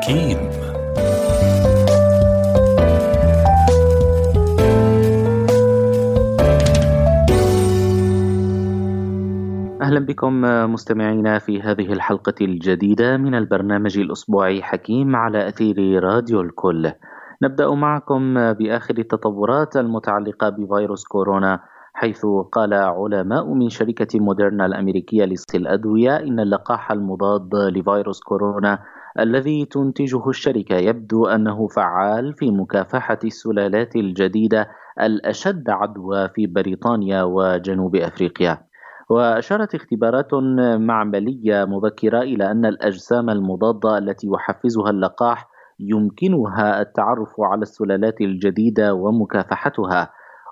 حكيم. أهلا بكم مستمعينا في هذه الحلقة الجديدة من البرنامج الأسبوعي حكيم على أثير راديو الكل. نبدأ معكم بآخر التطورات المتعلقة بفيروس كورونا، حيث قال علماء من شركة موديرنا الأمريكية لصناعة الأدوية إن اللقاح المضاد لفيروس كورونا الذي تنتجه الشركة يبدو أنه فعال في مكافحة السلالات الجديدة الأشد عدوى في بريطانيا وجنوب أفريقيا. وأشارت اختبارات معملية مبكرة إلى أن الأجسام المضادة التي يحفزها اللقاح يمكنها التعرف على السلالات الجديدة ومكافحتها،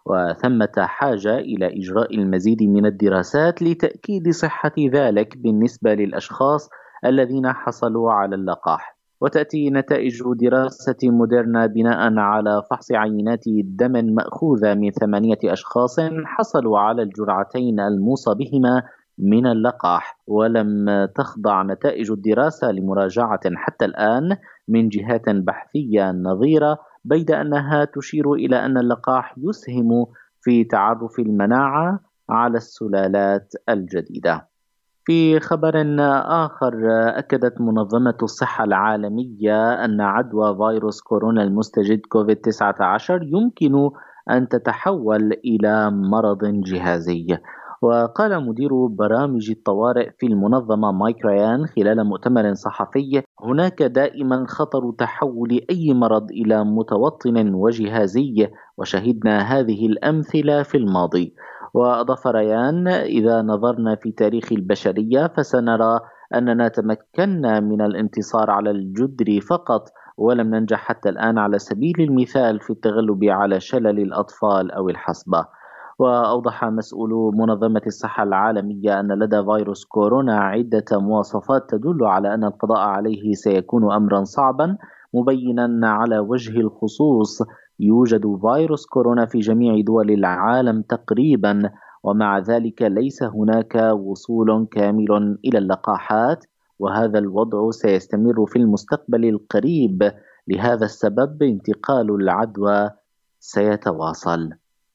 وثمة حاجة إلى إجراء المزيد من الدراسات لتأكيد صحة ذلك بالنسبة للأشخاص الذين حصلوا على اللقاح. وتأتي نتائج دراسة موديرنا بناء على فحص عينات دم مأخوذة من 8 أشخاص حصلوا على الجرعتين الموصى بهما من اللقاح، ولم تخضع نتائج الدراسة لمراجعة حتى الآن من جهات بحثية نظيرة، بيد أنها تشير إلى أن اللقاح يسهم في تعرف المناعة على السلالات الجديدة. في خبر آخر، أكدت منظمة الصحة العالمية أن عدوى فيروس كورونا المستجد كوفيد-19 يمكن أن تتحول إلى مرض جهازي. وقال مدير برامج الطوارئ في المنظمة مايك ريان خلال مؤتمر صحفي: هناك دائما خطر تحول أي مرض إلى متوطن وجهازي، وشهدنا هذه الأمثلة في الماضي. وأضاف ريان: إذا نظرنا في تاريخ البشرية فسنرى أننا تمكنا من الانتصار على الجدري فقط، ولم ننجح حتى الآن على سبيل المثال في التغلب على شلل الأطفال أو الحصبة. وأوضح مسؤول منظمة الصحة العالمية أن لدى فيروس كورونا عدة مواصفات تدل على أن القضاء عليه سيكون أمرا صعبا، مبينا على وجه الخصوص يوجد فيروس كورونا في جميع دول العالم تقريبا، ومع ذلك ليس هناك وصول كامل إلى اللقاحات، وهذا الوضع سيستمر في المستقبل القريب. لهذا السبب انتقال العدوى سيتواصل.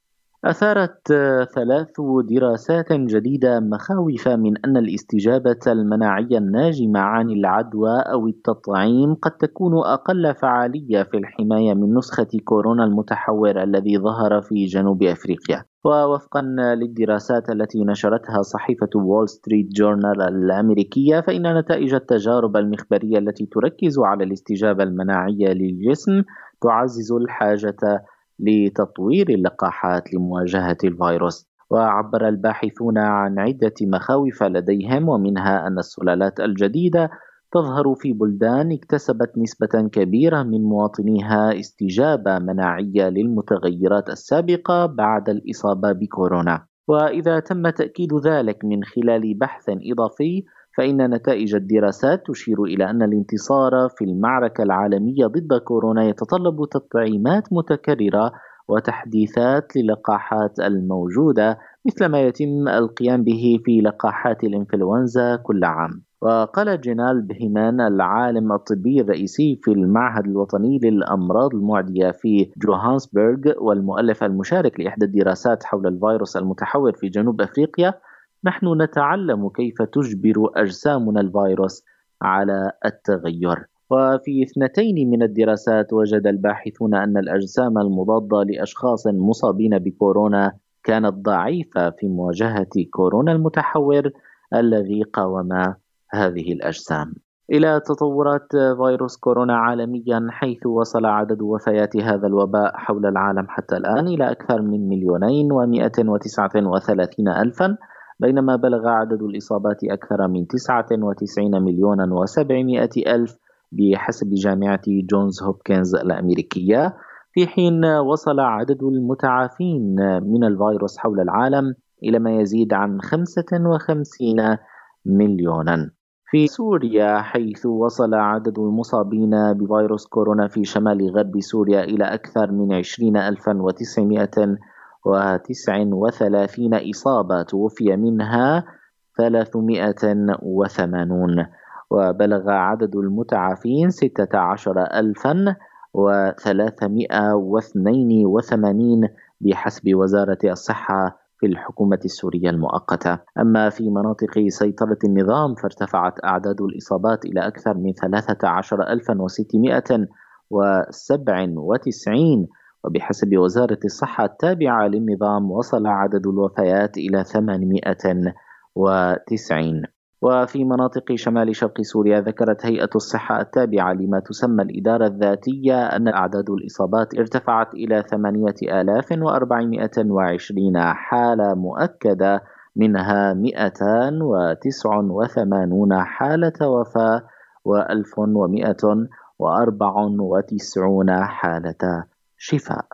أثارت 3 دراسات جديدة مخاوف من أن الاستجابة المناعية الناجمة عن العدوى أو التطعيم قد تكون أقل فعالية في الحماية من نسخة كورونا المتحور الذي ظهر في جنوب أفريقيا. ووفقا للدراسات التي نشرتها صحيفة وول ستريت جورنال الأمريكية، فإن نتائج التجارب المخبرية التي تركز على الاستجابة المناعية للجسم تعزز الحاجة لتطوير اللقاحات لمواجهة الفيروس. وعبر الباحثون عن عدة مخاوف لديهم، ومنها أن السلالات الجديدة تظهر في بلدان اكتسبت نسبة كبيرة من مواطنيها استجابة مناعية للمتغيرات السابقة بعد الإصابة بكورونا. وإذا تم تأكيد ذلك من خلال بحث إضافي، فإن نتائج الدراسات تشير إلى أن الانتصار في المعركة العالمية ضد كورونا يتطلب تطعيمات متكررة وتحديثات للقاحات الموجودة، مثل ما يتم القيام به في لقاحات الإنفلونزا كل عام. وقال جينال بهيمان العالم الطبي الرئيسي في المعهد الوطني للأمراض المعدية في جوهانسبرغ والمؤلف المشارك لإحدى الدراسات حول الفيروس المتحور في جنوب أفريقيا: نحن نتعلم كيف تجبر أجسامنا الفيروس على التغير. وفي 2 من الدراسات وجد الباحثون أن الأجسام المضادة لأشخاص مصابين بكورونا كانت ضعيفة في مواجهة كورونا المتحور الذي قاوم هذه الأجسام. إلى تطورات فيروس كورونا عالميا، حيث وصل عدد وفيات هذا الوباء حول العالم حتى الآن إلى أكثر من 2,139,000، بينما بلغ عدد الإصابات أكثر من 99,700,000 بحسب جامعة جونز هوبكنز الأمريكية، في حين وصل عدد المتعافين من الفيروس حول العالم إلى ما يزيد عن 55 مليونا. في سوريا، حيث وصل عدد المصابين بفيروس كورونا في شمال غرب سوريا إلى أكثر من 20,939 إصابة، توفي منها 380. وبلغ عدد المتعافين 16,382 بحسب وزارة الصحة في الحكومة السورية المؤقتة. أما في مناطق سيطرة النظام فارتفعت أعداد الإصابات إلى أكثر من 13,697، وبحسب وزارة الصحة التابعة للنظام وصل عدد الوفيات إلى 890. وفي مناطق شمال شرق سوريا ذكرت هيئة الصحة التابعة لما تسمى الإدارة الذاتية أن أعداد الإصابات ارتفعت إلى 8,420 حالة مؤكدة، منها 289 حالة وفاة و1194 حالة شفاء.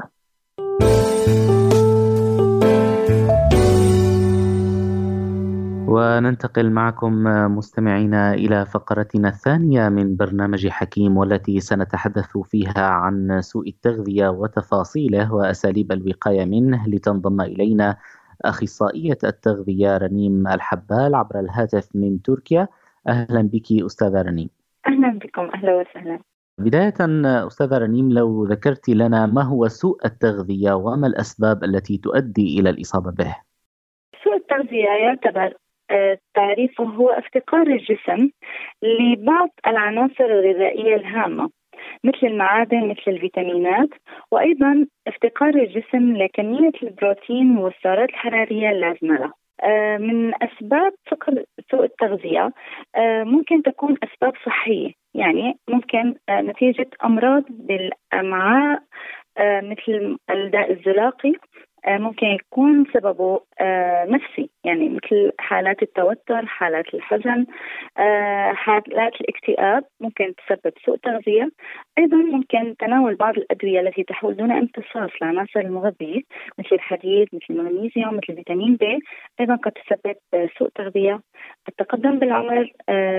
وننتقل معكم مستمعينا إلى فقرتنا الثانية من برنامج حكيم، والتي سنتحدث فيها عن سوء التغذية وتفاصيله وأساليب الوقاية منه. لتنضم إلينا أخصائية التغذية رنيم الحبال عبر الهاتف من تركيا. أهلا بك أستاذة رنيم. أهلا بكم، أهلا وسهلا. بداية أستاذة رنيم، لو ذكرت لنا ما هو سوء التغذية وما الأسباب التي تؤدي إلى الإصابة به؟ سوء التغذية يعتبر تعريفه هو افتقار الجسم لبعض العناصر الغذائية الهامة مثل المعادن مثل الفيتامينات، وأيضا افتقار الجسم لكمية البروتين والسعرات الحرارية اللازمة له. من أسباب سوء التغذية ممكن تكون أسباب صحية، يعني ممكن نتيجة أمراض بالأمعاء مثل الداء الزلاقي، ممكن يكون سببه نفسي، يعني مثل حالات التوتر، حالات الحزن، حالات الاكتئاب ممكن تسبب سوء تغذية. أيضا ممكن تناول بعض الأدوية التي تحول دون امتصاص العناصر المغذية مثل الحديد، مثل المغنيسيوم، مثل فيتامين B، أيضا قد تسبب سوء تغذية. التقدم بالعمر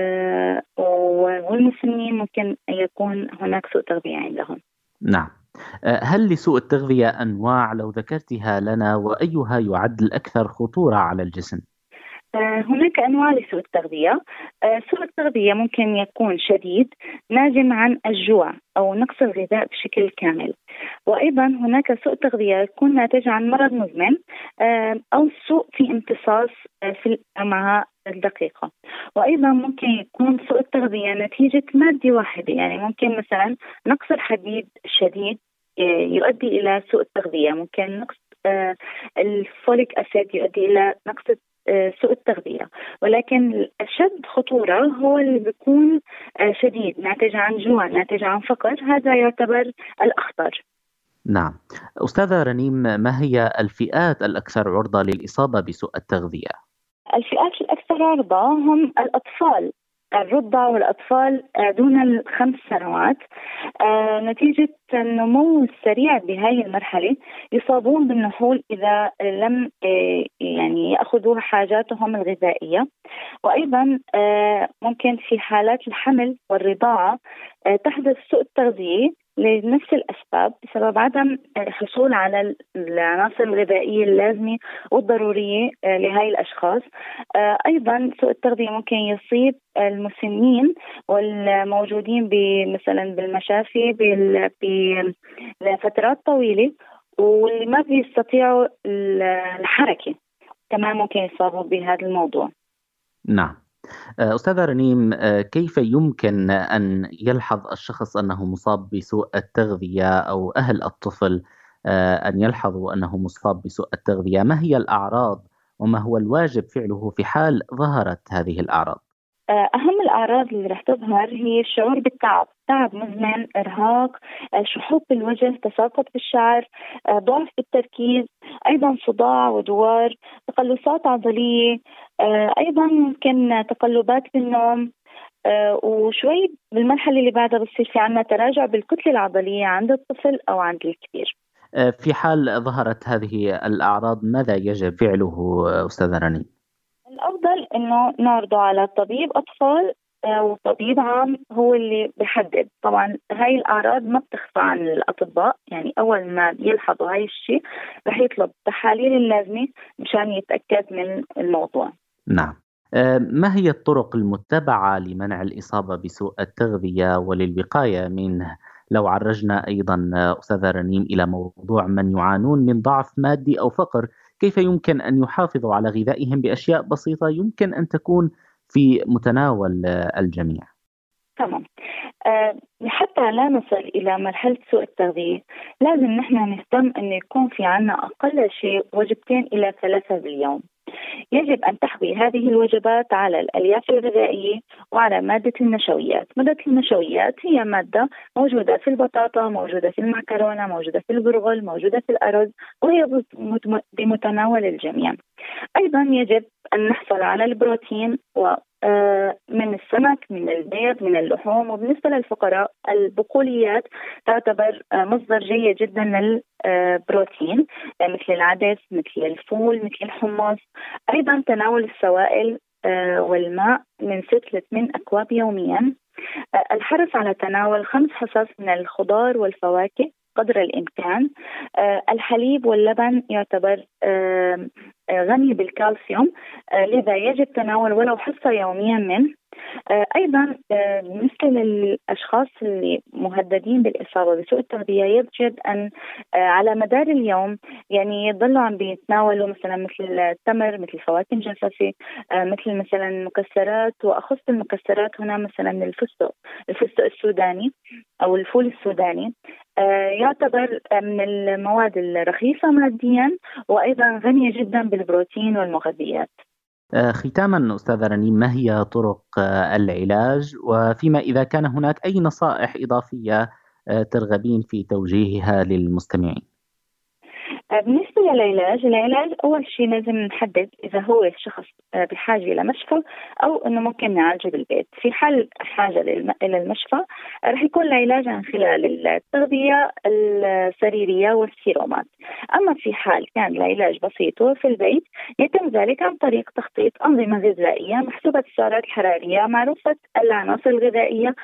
والمسنين ممكن يكون هناك سوء تغذية عندهم. نعم. هل لسوء التغذية أنواع لو ذكرتها لنا، وأيها يعد الأكثر خطورة على الجسم؟ هناك أنواع لسوء التغذية. سوء التغذية ممكن يكون شديد ناجم عن الجوع أو نقص الغذاء بشكل كامل، وأيضا هناك سوء تغذية يكون ناتج عن مرض مزمن أو سوء في امتصاص في الأمعاء الدقيقة. وأيضا ممكن يكون سوء التغذية نتيجة مادة واحدة، يعني ممكن مثلا نقص الحديد الشديد يؤدي إلى سوء التغذية، ممكن نقص الفوليك أسيد يؤدي إلى نقص سوء التغذية. ولكن أشد خطورة هو اللي بيكون شديد ناتج عن جوع، ناتج عن فقر، هذا يعتبر الأخطر. نعم. أستاذة رنيم، ما هي الفئات الأكثر عرضة للإصابة بسوء التغذية؟ الفئات الأكثر عرضة هم الأطفال، الرضع والأطفال دون 5 سنوات. نتيجة النمو السريع بهذه المرحلة يصابون بالنحول إذا لم يعني يأخذوا حاجاتهم الغذائية. وأيضا ممكن في حالات الحمل والرضاعة تحدث سوء التغذية لنفس الأسباب، بسبب عدم الحصول على العناصر الغذائية اللازمة والضرورية لهذه الأشخاص. أيضا سوء التغذية ممكن يصيب المسنين والموجودين مثلا بالمشافي لفترات طويلة، واللي ما بيستطيعوا الحركة كمان ممكن يصابوا بهذا الموضوع. نعم. أستاذة رنيم، كيف يمكن أن يلحظ الشخص أنه مصاب بسوء التغذية، أو أهل الطفل أن يلحظوا أنه مصاب بسوء التغذية؟ ما هي الأعراض وما هو الواجب فعله في حال ظهرت هذه الأعراض؟ أهم الأعراض اللي رح تظهر هي الشعور بالتعب، تعب مزمن، إرهاق، شحوب بالوجه، تساقط بالشعر، ضعف بالتركيز، أيضا صداع ودوار، تقلصات عضلية، أيضا ممكن تقلبات بالنوم، وشوي بالمرحلة اللي بعدها بصير في عنا تراجع بالكتلة العضلية عند الطفل أو عند الكبير. في حال ظهرت هذه الأعراض ماذا يجب فعله أستاذة رنيم؟ الأفضل إنه نعرضه على طبيب أطفال وطبيب عام هو اللي بيحدد. طبعا هاي الأعراض ما بتخفى عن الأطباء، يعني أول ما يلحظوا هاي الشيء رح يطلب التحاليل اللازمة مشان يتأكد من الموضوع. نعم. ما هي الطرق المتبعة لمنع الإصابة بسوء التغذية وللوقاية منه؟ لو عرجنا أيضا أستاذة رنيم إلى موضوع من يعانون من ضعف مادي أو فقر، كيف يمكن أن يحافظوا على غذائهم بأشياء بسيطة يمكن أن تكون في متناول الجميع؟ تمام. حتى لا نصل إلى مرحلة سوء التغذية لازم نحن نهتم أن يكون في عنا أقل شيء وجبتين إلى 3 باليوم. يجب أن تحوي هذه الوجبات على الألياف الغذائية وعلى مادة النشويات. مادة النشويات هي مادة موجودة في البطاطا، موجودة في المعكرونة، موجودة في البرغل، موجودة في الأرز، وهي بمتناول الجميع. أيضا يجب أن نحصل على البروتين من السمك، من البيض، من اللحوم. وبالنسبة للفقراء البقوليات تعتبر مصدر جيد جدا للبروتين، مثل العدس، مثل الفول، مثل الحمص. أيضا تناول السوائل والماء من 6 ل 8 أكواب يوميا. الحرص على تناول 5 حصص من الخضار والفواكه قدر الإمكان. الحليب واللبن يعتبر غني بالكالسيوم، لذا يجب تناول ولو حصة يوميا منه. أيضا بالنسبة للأشخاص اللي مهددين بالإصابة بسوء التغذية يجب أن على مدار اليوم يعني يضلوا عم بيتناولوا مثلا مثل التمر، مثل الفواكه المجففة، مثلا المكسرات، وأخص المكسرات هنا مثلا الفستق السوداني أو الفول السوداني. يعتبر من المواد الرخيصة ماديا وأيضا غنية جدا بالبروتين والمغذيات. ختاما أستاذة رنيم، ما هي طرق العلاج، وفيما إذا كان هناك أي نصائح إضافية ترغبين في توجيهها للمستمعين؟ بالنسبة للعلاج أول شيء لازم نحدد إذا هو شخص بحاجة إلى مشفى أو إنه ممكن نعالجه بالبيت. في حال حاجة إلى المشفى رح يكون العلاج عن خلال التغذية السريرية والسيرومات. أما في حال كان العلاج بسيط وفي البيت يتم ذلك عن طريق تخطيط أنظمة غذائية محسوبة السعرات الحرارية، معروفة العناصر الغذائية،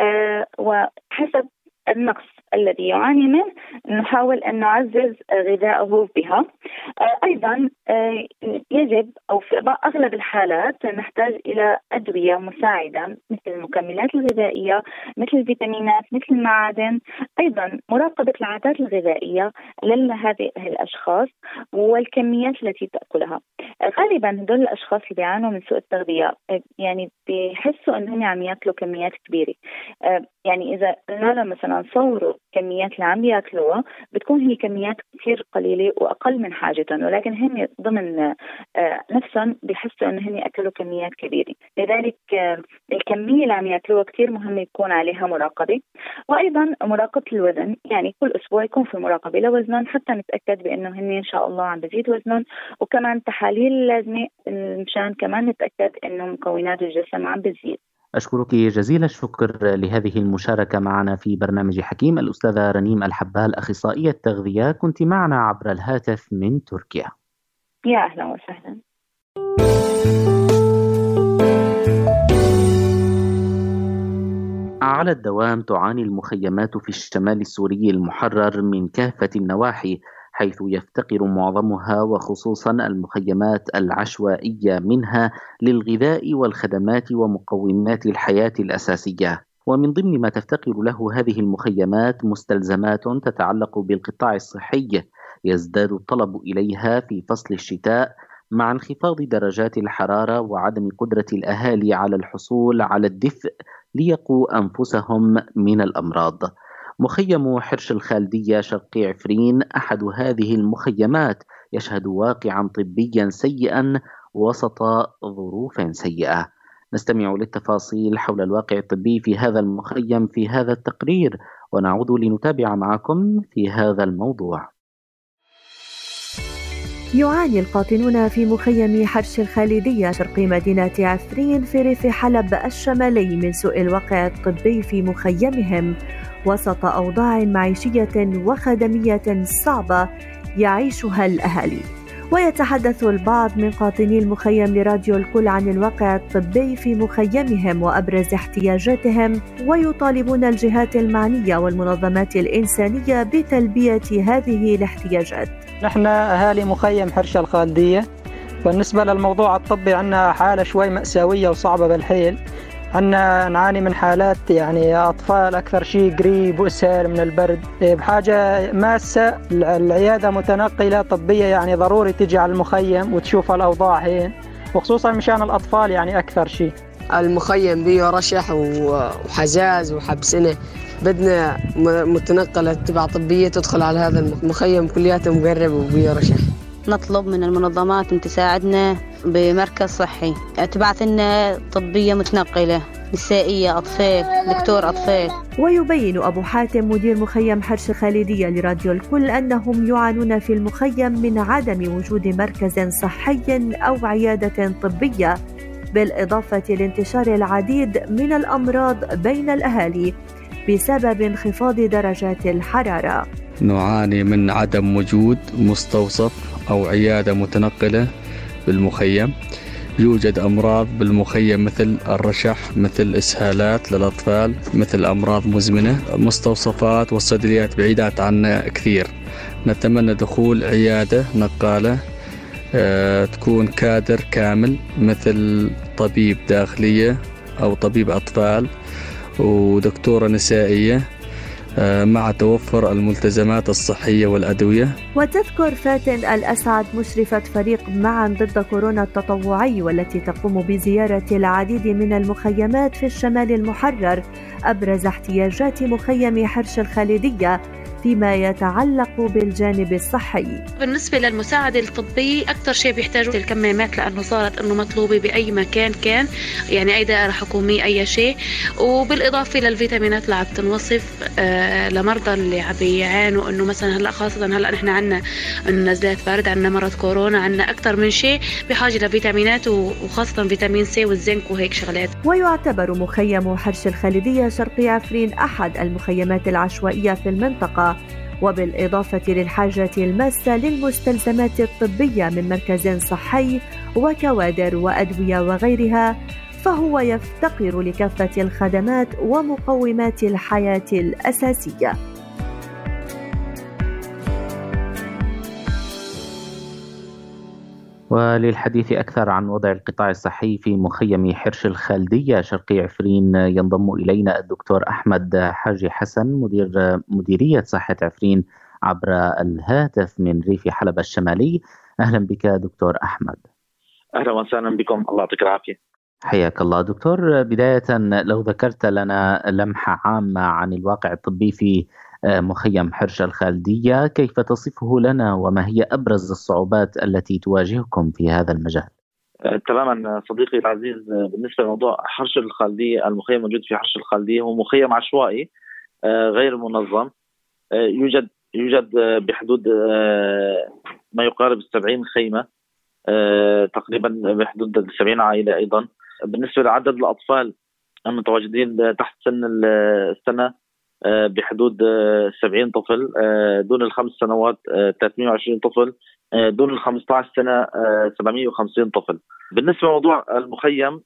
وحسب النقص الذي يعاني منه نحاول أن نعزز غذاءه بها. أيضا يجب أو في أغلب الحالات نحتاج إلى أدوية مساعدة مثل المكملات الغذائية، مثل الفيتامينات، مثل المعادن. أيضا مراقبة العادات الغذائية لهذه الأشخاص والكميات التي تأكلها. غالبا هدول الأشخاص اللي بيعانوا من سوء التغذية يعني بيحسوا أنهم عم يأكلوا كميات كبيرة. يعني إذا قلنا لهم مثلا صوروا كميات اللي عم يأكلوها بتكون هي كميات كثير قليلة وأقل من حاجتهم، ولكن هم ضمن نفسهم بيحسوا أنهم يأكلوا كميات كبيرة. لذلك الكمية اللي عم يأكلوها كثير مهم يكون عليها مراقبة. وأيضا مراقبة الوزن، يعني كل أسبوع يكون في مراقبة لوزنهم حتى نتأكد بأنه هن إن شاء الله عم بزيد وزنهم، وكمان تحاليل لازمة مشان كمان نتأكد أنه مكونات الجسم عم بزيد. أشكرك جزيل الشكر لهذه المشاركة معنا في برنامج حكيم، الأستاذة رنيم الحبال، أخصائية تغذية، كنت معنا عبر الهاتف من تركيا. يا أهلا وسهلا. على الدوام تعاني المخيمات في الشمال السوري المحرر من كافة النواحي، حيث يفتقر معظمها وخصوصا المخيمات العشوائية منها للغذاء والخدمات ومقومات الحياة الأساسية. ومن ضمن ما تفتقر له هذه المخيمات مستلزمات تتعلق بالقطاع الصحي، يزداد الطلب إليها في فصل الشتاء مع انخفاض درجات الحرارة وعدم قدرة الأهالي على الحصول على الدفء ليقوا أنفسهم من الأمراض. مخيم حرش الخالدية شرقي عفرين أحد هذه المخيمات يشهد واقعا طبيا سيئا وسط ظروف سيئة. نستمع للتفاصيل حول الواقع الطبي في هذا المخيم في هذا التقرير، ونعود لنتابع معكم في هذا الموضوع. يعاني القاطنون في مخيم حرش الخالدية شرقي مدينة عفرين في ريف حلب الشمالي من سوء الواقع الطبي في مخيمهم وسط أوضاع معيشية وخدمية صعبة يعيشها الأهالي. ويتحدث البعض من قاطني المخيم لراديو الكل عن الواقع الطبي في مخيمهم وأبرز احتياجاتهم، ويطالبون الجهات المعنية والمنظمات الإنسانية بتلبية هذه الاحتياجات. نحن أهالي مخيم حرش الخالدية بالنسبة للموضوع الطبي عندنا حالة شوي مأساوية وصعبة بالحيل. عندنا نعاني من حالات يعني أطفال أكثر شيء قريب وإسهال من البرد بحاجة ماسة. العيادة متنقلة طبية يعني ضروري تجي على المخيم وتشوف الأوضاع هين، وخصوصا مشان الأطفال يعني أكثر شيء. المخيم بيه رشح وحجاز وحبسنة، بدنا متنقلة تبع طبية تدخل على هذا المخيم كلياته مقرب وبيه رشح. نطلب من المنظمات أن تساعدنا بمركز صحي، تبعث لنا طبية متنقلة نسائية أطفال، دكتور أطفال. ويبين أبو حاتم مدير مخيم حرش الخالدية لراديو الكل أنهم يعانون في المخيم من عدم وجود مركز صحي أو عيادة طبية، بالإضافة لانتشار العديد من الأمراض بين الأهالي بسبب انخفاض درجات الحرارة. نعاني من عدم وجود مستوصف أو عيادة متنقلة بالمخيم. يوجد أمراض بالمخيم مثل الرشح، مثل إسهالات للأطفال، مثل أمراض مزمنة. مستوصفات والصيدليات بعيدات عنا كثير. نتمنى دخول عيادة نقالة تكون كادر كامل مثل طبيب داخلية أو طبيب أطفال ودكتورة نسائية مع توفر الملتزمات الصحية والأدوية. وتذكر فاتن الأسعد مشرفة فريق معا ضد كورونا التطوعي والتي تقوم بزيارة العديد من المخيمات في الشمال المحرر أبرز احتياجات مخيم حرش الخالدية فيما يتعلق بالجانب الصحي. بالنسبة للمساعدة الطبية أكثر شيء بيحتاجوا الكمامات، لأنه صارت أنه مطلوبة بأي مكان كان، يعني أي دائرة حكومية أي شيء، وبالإضافة للفيتامينات اللي عم تنوصف لمرضى اللي عم بيعانوا أنه مثلا هلأ خاصة هلأ نحن عنا نزلات برد، عنا مرض كورونا، عنا أكثر من شيء بحاجة لفيتامينات وخاصة فيتامين سي والزنك وهيك شغلات. ويعتبر مخيم حرش الخالدية شرقي عفرين أحد المخيمات العشوائية في المنطقة، وبالإضافة للحاجة الماسة للمستلزمات الطبية من مركز صحي وكوادر وأدوية وغيرها، فهو يفتقر لكافة الخدمات ومقومات الحياة الأساسية. وللحديث أكثر عن وضع القطاع الصحي في مخيم حرش الخالدية شرقي عفرين ينضم إلينا الدكتور أحمد حاجي حسن مديرية صحة عفرين عبر الهاتف من ريف حلب الشمالي. أهلا بك دكتور أحمد. أهلا وسهلا بكم، الله يعطيك العافية. حياك الله دكتور. بداية لو ذكرت لنا لمحة عامة عن الواقع الطبي في مخيم حرش الخالدية، كيف تصفه لنا وما هي أبرز الصعوبات التي تواجهكم في هذا المجال؟ تماما صديقي العزيز، بالنسبة لموضوع حرش الخالدية، المخيم الموجود في حرش الخالدية هو مخيم عشوائي غير منظم. يوجد بحدود ما يقارب 70 خيمة، تقريبا بحدود 70 عائلة. أيضا بالنسبة لعدد الأطفال المتواجدين تحت سن السنة بحدود 70 طفل، دون الخمس سنوات 320 طفل، دون ال 15 سنة 750 طفل. بالنسبة لموضوع المخيم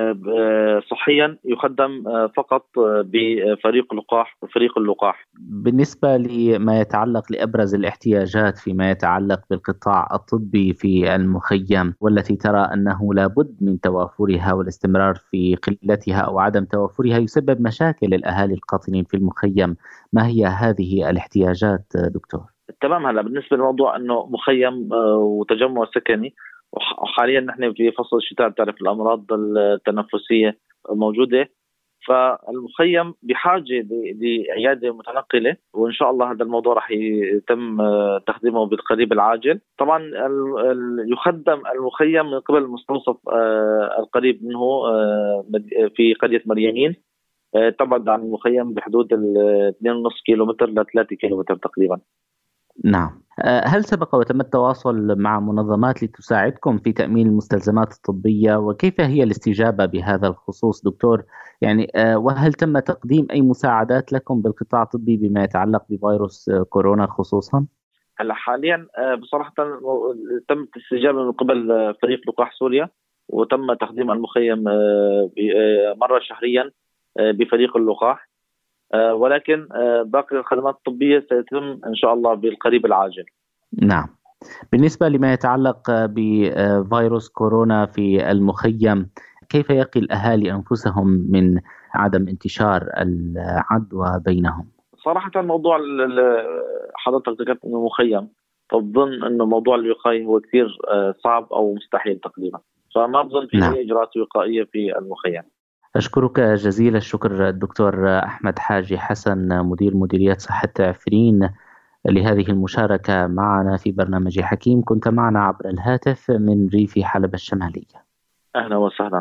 صحيا يخدم فقط بفريق اللقاح. بالنسبة لما يتعلق لأبرز الاحتياجات فيما يتعلق بالقطاع الطبي في المخيم، والتي ترى أنه لابد من توافرها والاستمرار في قلتها أو عدم توافرها يسبب مشاكل للأهالي القاطنين في المخيم، ما هي هذه الاحتياجات دكتور؟ تمام. هلا بالنسبة لموضوع أنه مخيم وتجمع سكني، وحاليا نحن في فصل الشتاء، تعرف الأمراض التنفسية موجودة، فالمخيم بحاجة لعيادة متنقلة، وإن شاء الله هذا الموضوع رح يتم تقديمه بالقريب العاجل. طبعا يخدم المخيم من قبل المستوصف القريب منه في قرية مريانين، تبعد عن المخيم بحدود 2.5 كيلومتر ل 3 كيلومتر تقريبا. نعم. هل سبق وتم التواصل مع منظمات لتساعدكم في تأمين المستلزمات الطبية، وكيف هي الاستجابة بهذا الخصوص دكتور؟ يعني وهل تم تقديم أي مساعدات لكم بالقطاع الطبي بما يتعلق بفيروس كورونا خصوصا؟ هلا حاليا بصراحة تم الاستجابة من قبل فريق لقاح سوريا، وتم تقديم المخيم مرة شهريا بفريق اللقاح، ولكن باقي الخدمات الطبية سيتم إن شاء الله بالقريب العاجل. نعم. بالنسبة لما يتعلق بفيروس كورونا في المخيم، كيف يقي الأهالي أنفسهم من عدم انتشار العدوى بينهم؟ صراحة الموضوع حضرتك ذكرت أنه مخيم، فبظن أنه موضوع الوقاية هو كثير صعب أو مستحيل تقريبا، فما بظن في أي إجراءات وقائية في المخيم. أشكرك جزيل الشكر الدكتور أحمد حاجي حسن، مدير مديرية صحة عفرين، لهذه المشاركة معنا في برنامج حكيم. كنت معنا عبر الهاتف من ريف حلب الشمالية. أهلا وسهلا.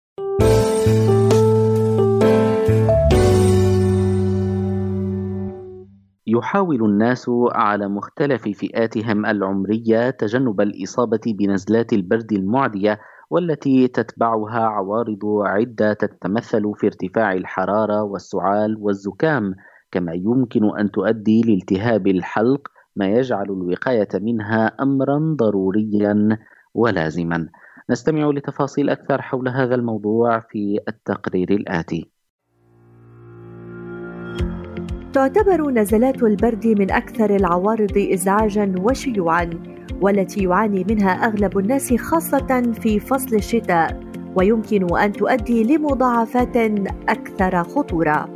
يحاول الناس على مختلف فئاتهم العمرية تجنب الإصابة بنزلات البرد المعدية، والتي تتبعها عوارض عدة تتمثل في ارتفاع الحرارة والسعال والزكام، كما يمكن أن تؤدي لالتهاب الحلق، ما يجعل الوقاية منها أمرا ضروريا ولازما. نستمع لتفاصيل أكثر حول هذا الموضوع في التقرير الآتي. تعتبر نزلات البرد من أكثر العوارض إزعاجاً وشيوعاً، والتي يعاني منها أغلب الناس خاصة في فصل الشتاء، ويمكن أن تؤدي لمضاعفات أكثر خطورة.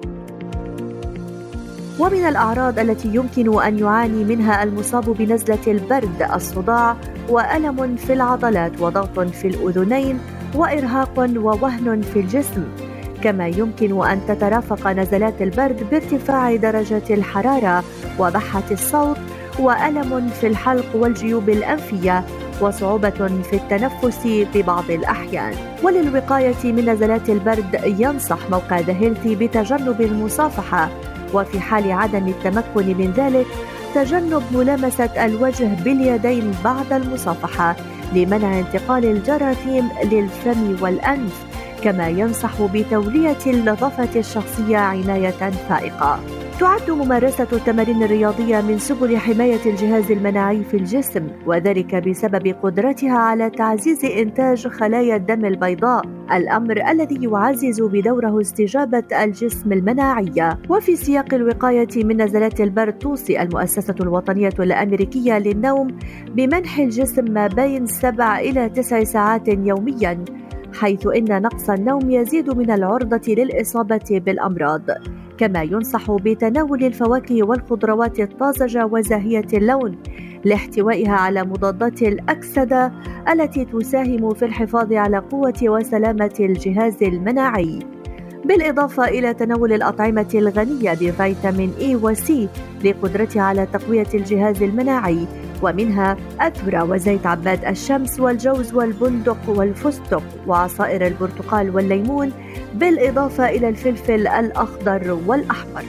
ومن الأعراض التي يمكن أن يعاني منها المصاب بنزلة البرد الصداع وألم في العضلات وضغط في الأذنين وإرهاق ووهن في الجسم، كما يمكن أن تترافق نزلات البرد بارتفاع درجة الحرارة وبحة الصوت وألم في الحلق والجيوب الأنفية وصعوبة في التنفس ببعض الأحيان. وللوقاية من نزلات البرد ينصح موقع ذا هيلثي بتجنب المصافحة، وفي حال عدم التمكن من ذلك تجنب ملامسة الوجه باليدين بعد المصافحة لمنع انتقال الجراثيم للفم والأنف، كما ينصح بتولية النظافة الشخصية عناية فائقة. تعد ممارسة التمارين الرياضية من سبل حماية الجهاز المناعي في الجسم، وذلك بسبب قدرتها على تعزيز إنتاج خلايا الدم البيضاء، الأمر الذي يعزز بدوره استجابة الجسم المناعية. وفي سياق الوقاية من نزلات البرد، توصي المؤسسة الوطنية الأمريكية للنوم بمنح الجسم ما بين 7 إلى 9 ساعات يومياً، حيث إن نقص النوم يزيد من العرضة للإصابة بالأمراض. كما ينصح بتناول الفواكه والخضروات الطازجة وزاهية اللون لاحتوائها على مضادات الأكسدة التي تساهم في الحفاظ على قوة وسلامة الجهاز المناعي، بالإضافة إلى تناول الأطعمة الغنية بفيتامين إي وسي لقدرتها على تقوية الجهاز المناعي، ومنها الذرة وزيت عباد الشمس والجوز والبندق والفستق وعصائر البرتقال والليمون، بالإضافة إلى الفلفل الأخضر والأحمر.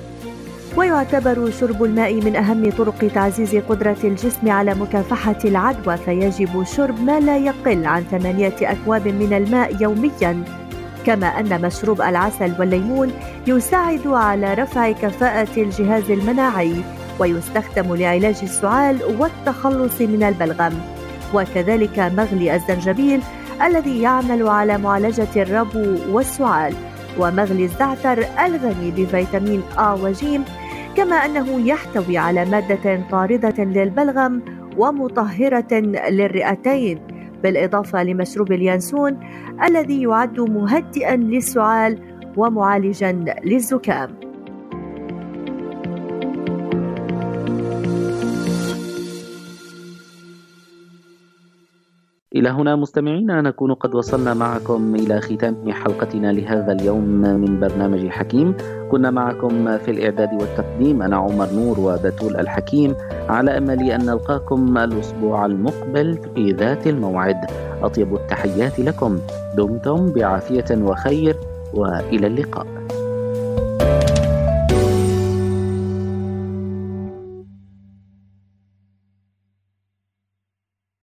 ويعتبر شرب الماء من أهم طرق تعزيز قدرة الجسم على مكافحة العدوى، فيجب شرب ما لا يقل عن 8 أكواب من الماء يومياً، كما أن مشروب العسل والليمون يساعد على رفع كفاءة الجهاز المناعي، ويستخدم لعلاج السعال والتخلص من البلغم، وكذلك مغلي الزنجبيل الذي يعمل على معالجة الربو والسعال، ومغلي الزعتر الغني بفيتامين آ وجيم، كما أنه يحتوي على مادة طاردة للبلغم ومطهرة للرئتين، بالإضافة لمشروب اليانسون الذي يعد مهدئا للسعال ومعالجا للزكام. إلى هنا مستمعينا نكون قد وصلنا معكم إلى ختام حلقتنا لهذا اليوم من برنامج حكيم. كنا معكم في الإعداد والتقديم أنا عمر نور وبتول الحكيم، على أمل أن نلقاكم الأسبوع المقبل في ذات الموعد. أطيب التحيات لكم، دمتم بعافية وخير، وإلى اللقاء.